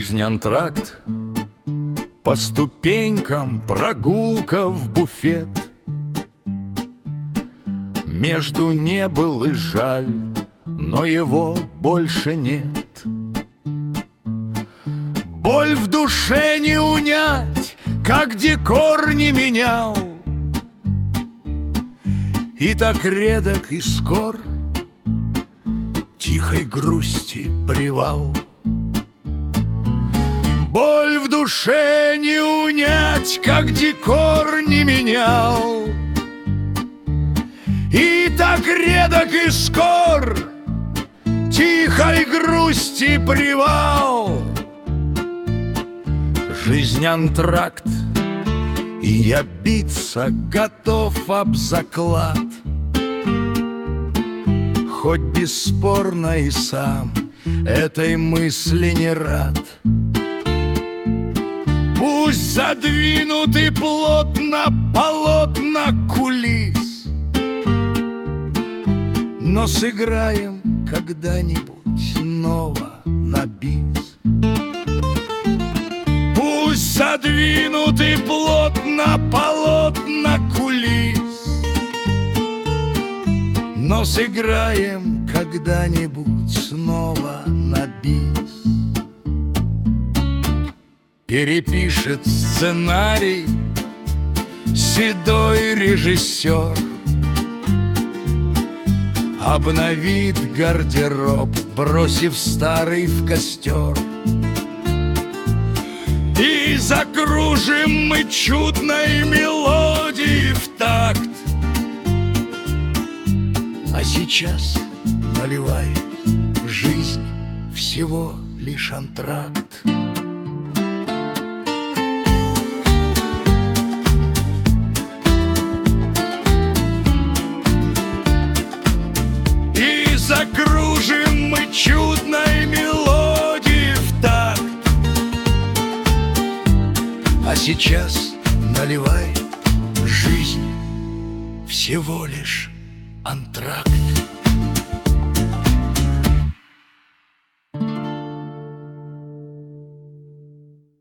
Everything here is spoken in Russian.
Жизнь антракт, по ступенькам прогулка в буфет. Между не был и жаль, но его больше нет. Боль в душе не унять, как декор не менял, и так редок и скор тихой грусти привал. Боль в душе не унять, как декор не менял, и так редок и скор тихой грусти привал. Жизнь антракт, и я биться готов об заклад. Хоть бесспорно и сам этой мысли не рад. Пусть задвинуты плотно полотна кулис, но сыграем когда-нибудь снова на бис. Пусть задвинуты плотно полотна кулис, но сыграем когда-нибудь снова на бис. Перепишет сценарий седой режиссер, обновит гардероб, бросив старый в костер. И закружим мы чудной мелодией в такт. А сейчас наливай в жизнь всего лишь антракт. И закружим мы чудной мелодией в такт. А сейчас наливай в жизнь всего лишь антракт.